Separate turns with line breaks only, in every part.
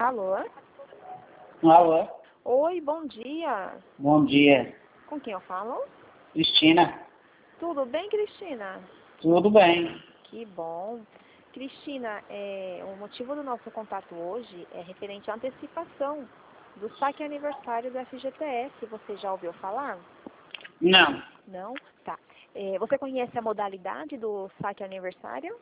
Alô?
Alô?
Oi, bom dia.
Bom dia.
Com quem eu falo?
Cristina?
Tudo bem, Cristina?
Tudo bem.
Que bom. Cristina, o motivo do nosso contato hoje é referente à antecipação do saque aniversário do FGTS. Você já ouviu falar?
Não.
Não? Tá. Você conhece a modalidade do saque aniversário?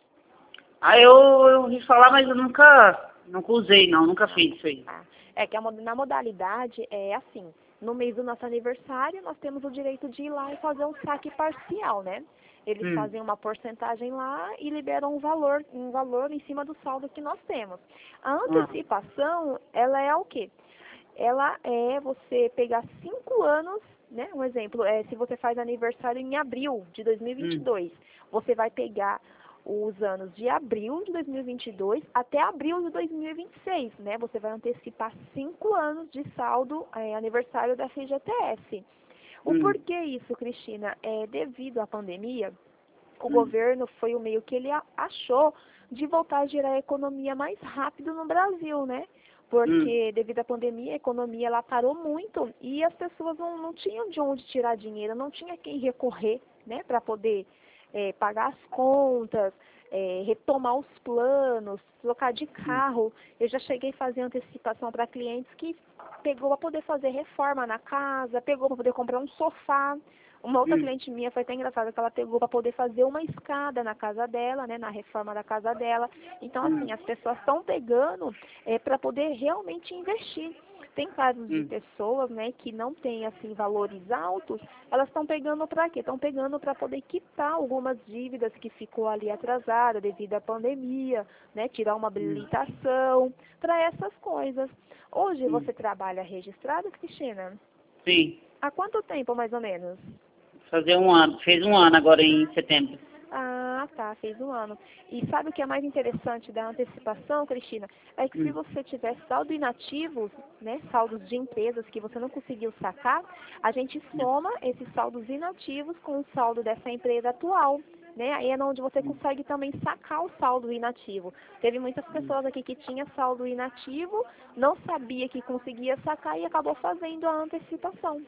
Eu ouvi falar, mas eu nunca usei, não. Nunca fiz isso aí.
É que na modalidade é assim, no mês do nosso aniversário nós temos o direito de ir lá e fazer um saque parcial, né? Eles fazem uma porcentagem lá e liberam um valor em cima do saldo que nós temos. A antecipação, ela é o quê? Ela é você pegar 5 anos, né? Um exemplo, se você faz aniversário em abril de 2022, você vai pegar os anos de abril de 2022 até abril de 2026, né? Você vai antecipar 5 anos de saldo aniversário da FGTS. O porquê isso, Cristina? Devido à pandemia, o governo foi o meio que ele achou de voltar a gerar a economia mais rápido no Brasil, né? Porque devido à pandemia, a economia ela parou muito e as pessoas não tinham de onde tirar dinheiro, não tinha quem recorrer, né, para poder pagar as contas, retomar os planos, trocar de carro. Eu já cheguei a fazer antecipação para clientes que pegou para poder fazer reforma na casa, pegou para poder comprar um sofá. Uma outra cliente minha foi até engraçada que ela pegou para poder fazer uma escada na casa dela, né, na reforma da casa dela. Então, assim, as pessoas estão pegando para poder realmente investir. Tem casos de pessoas, né, que não têm, assim, valores altos, elas estão pegando para quê? Estão pegando para poder quitar algumas dívidas que ficou ali atrasada devido à pandemia, né, tirar uma habilitação, para essas coisas. Hoje você trabalha registrado, Cristina?
Sim.
Há quanto tempo, mais ou menos?
Fazer um ano. Fez um ano agora em setembro.
Ah, tá, fez um ano. E sabe o que é mais interessante da antecipação, Cristina? É que se você tiver saldo inativos, né, saldos de empresas que você não conseguiu sacar, a gente soma esses saldos inativos com o saldo dessa empresa atual. Né? Aí é onde você consegue também sacar o saldo inativo. Teve muitas pessoas aqui que tinha saldo inativo, não sabia que conseguia sacar e acabou fazendo a antecipação.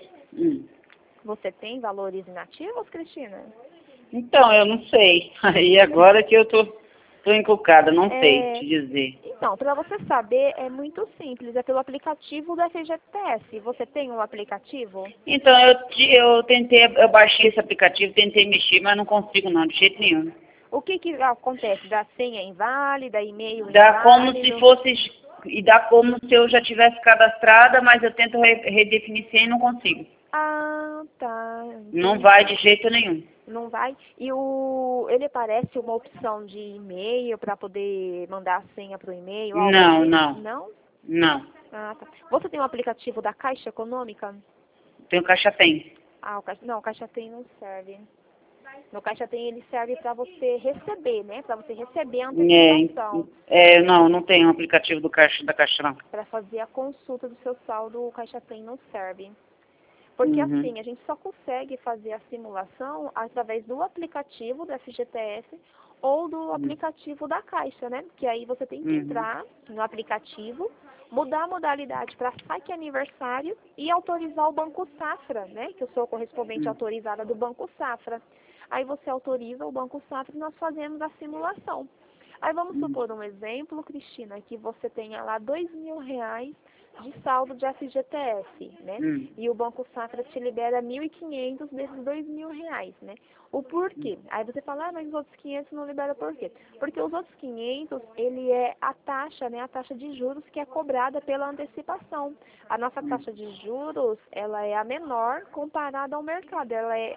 Você tem valores inativos, Cristina?
Então, eu não sei. Aí agora que eu tô encucada, não sei te dizer.
Então, para você saber, é muito simples. É pelo aplicativo do FGTS. Você tem um aplicativo?
Então, eu baixei esse aplicativo, tentei mexer, mas não consigo não, de jeito nenhum.
O que acontece? Da senha inválida, e-mail
Dá como
inválido?
se fosse, e dá como se eu já tivesse cadastrada, mas eu tento redefinir senha e não consigo.
Ah, tá. Entendi.
Não vai de jeito nenhum.
Não vai? E ele aparece uma opção de e-mail para poder mandar a senha para o e-mail? Algo
Não,
assim?
não.
Não?
Não.
Ah, tá. Você tem um aplicativo da Caixa Econômica?
Tem o Caixa Tem.
Não, o Caixa Tem não serve. No Caixa Tem ele serve para você receber, né? Para você receber a antecipação.
Não tem um aplicativo da Caixa, não.
Para fazer a consulta do seu saldo, o Caixa Tem não serve. Porque assim, a gente só consegue fazer a simulação através do aplicativo do FGTS ou do aplicativo da Caixa, né? Que aí você tem que entrar no aplicativo, mudar a modalidade para saque aniversário e autorizar o Banco Safra, né? Que eu sou correspondente autorizada do Banco Safra. Aí você autoriza o Banco Safra e nós fazemos a simulação. Aí vamos supor um exemplo, Cristina, que você tenha lá R$ 2.000 de saldo de FGTS, né? E o Banco Safra te libera 1.500 desses R$ 2.000, né? O porquê? Aí você fala, mas os outros 500 não libera por quê? Porque os outros 500, ele é a taxa, né? A taxa de juros que é cobrada pela antecipação. A nossa taxa de juros, ela é a menor comparada ao mercado, ela é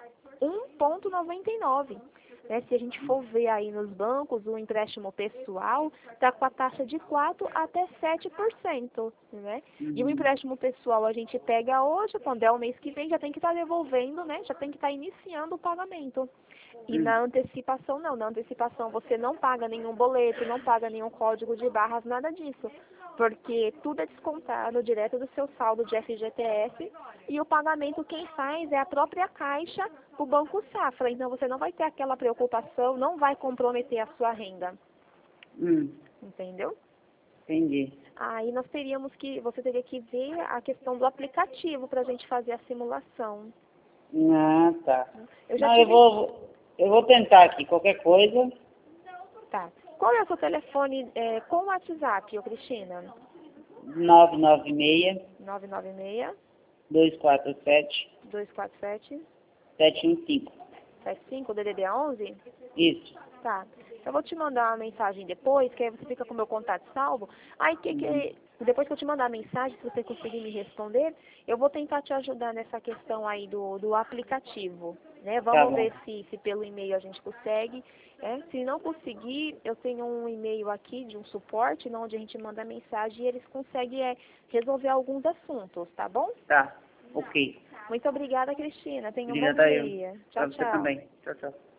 1,99. Né? Se a gente for ver aí nos bancos, o empréstimo pessoal está com a taxa de 4 até 7%. Né? E o empréstimo pessoal a gente pega hoje, quando é o mês que vem, já tem que estar devolvendo, né? Já tem que estar iniciando o pagamento. E na antecipação, não. Na antecipação você não paga nenhum boleto, não paga nenhum código de barras, nada disso. Porque tudo é descontado direto do seu saldo de FGTS e o pagamento quem faz é a própria Caixa, o Banco Safra. Então você não vai ter aquela preocupação, não vai comprometer a sua renda. Entendeu?
Entendi.
Aí você teria que ver a questão do aplicativo para a gente fazer a simulação.
Ah, tá.
Eu já
Não,
tive...
eu vou tentar aqui, qualquer coisa.
Tá. Qual é o seu telefone com o WhatsApp, ô Cristina?
996
996
247
247
715.
75, DDD 11?
Isso.
Tá. Eu vou te mandar uma mensagem depois, que aí você fica com o meu contato salvo. Aí, depois que eu te mandar a mensagem, se você conseguir me responder, eu vou tentar te ajudar nessa questão aí do aplicativo, né?
Tá
Vamos
bom.
ver se pelo e-mail a gente consegue. Se não conseguir, eu tenho um e-mail aqui de um suporte, onde a gente manda a mensagem e eles conseguem resolver alguns assuntos, tá bom?
Tá. Ok.
Muito obrigada, Cristina. Tenha um bom
Obrigada a eu.
dia.
Pra
Tchau,
você
tchau.
também. Tchau, tchau.